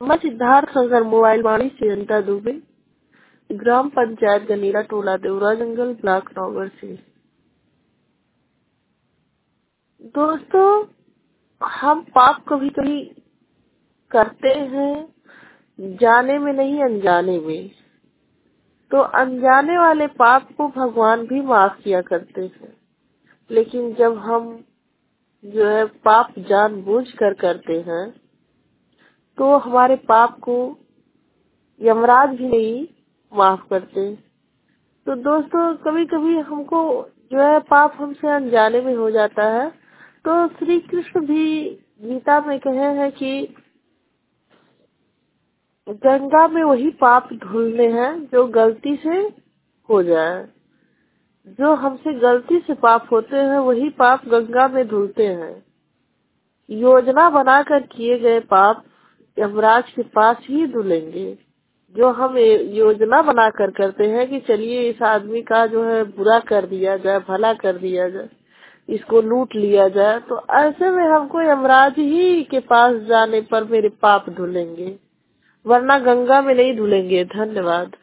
मैं सिद्धार्थ नगर मोबाइल वाणी से अनिता दुबे, ग्राम पंचायत गनीरा, टोला देवरा जंगल, ब्लॉक नौगढ़ से। दोस्तों, हम पाप कभी कभी करते हैं, जाने में नहीं अनजाने में। तो अनजाने वाले पाप को भगवान भी माफ किया करते हैं, लेकिन जब हम जो है पाप जानबूझ कर करते हैं तो हमारे पाप को यमराज भी नहीं माफ करते। तो दोस्तों, कभी कभी हमको जो है पाप हमसे अनजाने में हो जाता है। तो श्री कृष्ण भी गीता में कहे हैं कि गंगा में वही पाप धुलने हैं जो गलती से हो जाए। जो हमसे गलती से पाप होते हैं वही पाप गंगा में धुलते हैं। योजना बनाकर किए गए पाप यमराज के पास ही धुलेंगे। जो हम योजना बनाकर करते हैं कि चलिए इस आदमी का जो है बुरा कर दिया जाए, भला कर दिया जाए, इसको लूट लिया जाए, तो ऐसे में हमको यमराज ही के पास जाने पर मेरे पाप धुलेंगे, वरना गंगा में नहीं धुलेंगे। धन्यवाद।